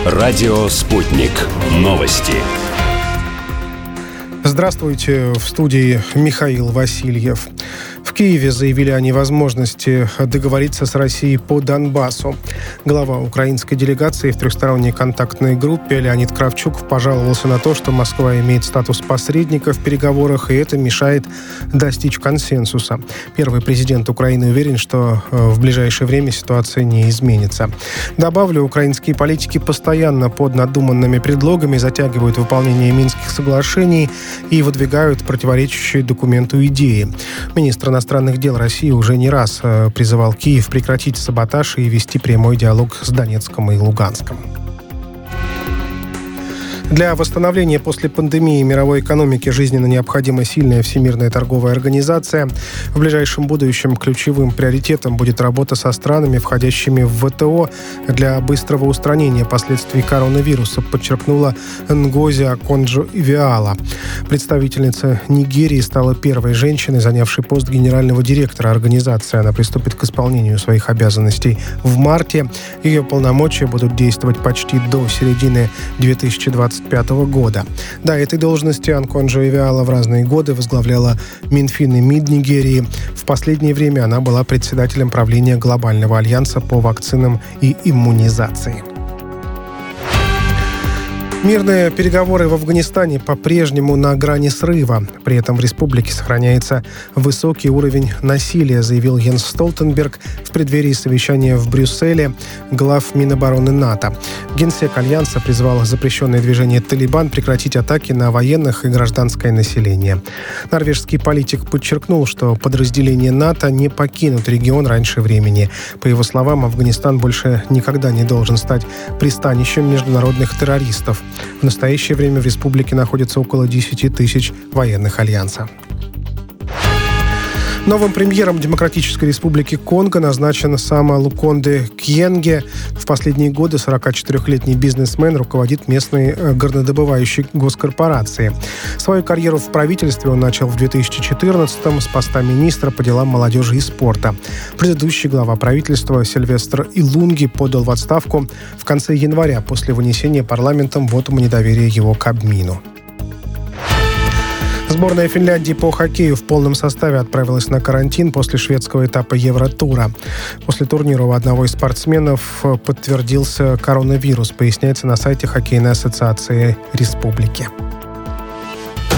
Радио «Спутник». Новости. Здравствуйте, в студии Михаил Васильев. В Киеве заявили о невозможности договориться с Россией по Донбассу. Глава украинской делегации в трехсторонней контактной группе Леонид Кравчук пожаловался на то, что Москва имеет статус посредника в переговорах, и это мешает достичь консенсуса. Первый президент Украины уверен, что в ближайшее время ситуация не изменится. Добавлю, украинские политики постоянно под надуманными предлогами затягивают выполнение Минских соглашений и выдвигают противоречащие документу идеи. Министр иностранных дел России уже не раз призывал Киев прекратить саботаж и вести прямой диалог с Донецком и Луганском. Для восстановления после пандемии мировой экономики жизненно необходима сильная Всемирная торговая организация. В ближайшем будущем ключевым приоритетом будет работа со странами, входящими в ВТО, для быстрого устранения последствий коронавируса, подчеркнула Нгози Оконджо-Ивеала. Представительница Нигерии стала первой женщиной, занявшей пост генерального директора организации. Она приступит к исполнению своих обязанностей в марте. Ее полномочия будут действовать почти до середины 2025 года. До этой должности Оконджо-Ивеала в разные годы возглавляла Минфин и МИД Нигерии. В последнее время она была председателем правления Глобального альянса по вакцинам и иммунизации. Мирные переговоры в Афганистане по-прежнему на грани срыва. При этом в республике сохраняется высокий уровень насилия, заявил Йенс Столтенберг в преддверии совещания в Брюсселе глав Минобороны НАТО. Генсек Альянса призвал запрещенное движение «Талибан» прекратить атаки на военных и гражданское население. Норвежский политик подчеркнул, что подразделения НАТО не покинут регион раньше времени. По его словам, Афганистан больше никогда не должен стать пристанищем международных террористов. В настоящее время в республике находится около 10 тысяч военных Альянса. Новым премьером Демократической Республики Конго назначен Сама Луконде Кьенге. В последние годы 44-летний бизнесмен руководит местной горнодобывающей госкорпорацией. Свою карьеру в правительстве он начал в 2014-м с поста министра по делам молодежи и спорта. Предыдущий глава правительства Сильвестр Илунги подал в отставку в конце января после вынесения парламентом вотума недоверия его Кабмину. Сборная Финляндии по хоккею в полном составе отправилась на карантин после шведского этапа Евротура. После турнира у одного из спортсменов подтвердился коронавирус, поясняется на сайте Хоккейной ассоциации республики.